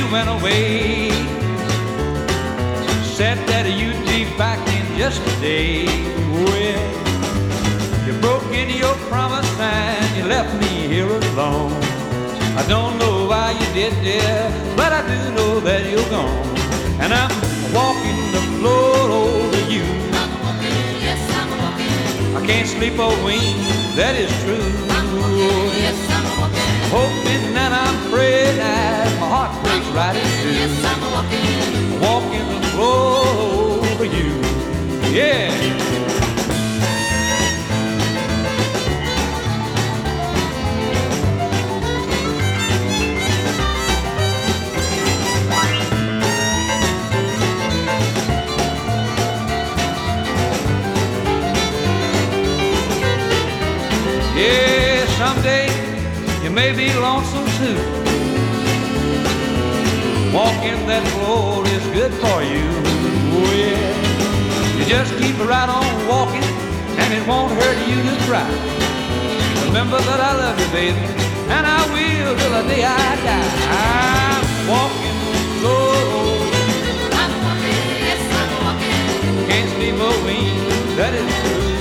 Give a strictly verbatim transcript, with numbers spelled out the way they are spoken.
you went away. Said that you'd be back in just a day. Well, you broke into your promise and you left me here alone. I don't know why you did, dear, but I do know that you're gone. And I'm walking the floor over you. I'm walking, yes, I'm walking. I can't sleep or wink, that is true. I'm walking, yes, I'm walking. Hoping and I'm praying as my heart breaks right in two. Yes, I'm walking. Walking the floor over you. Yeah. Yeah, someday you may be lonesome too. Walking that floor is good for you. Oh yeah. You just keep right on walking and it won't hurt you to try. Remember that I love you, baby, and I will till the day I die. I'm walking the floor over you. I'm walking, yes, I'm walking. Can't sleep or wink, that is true.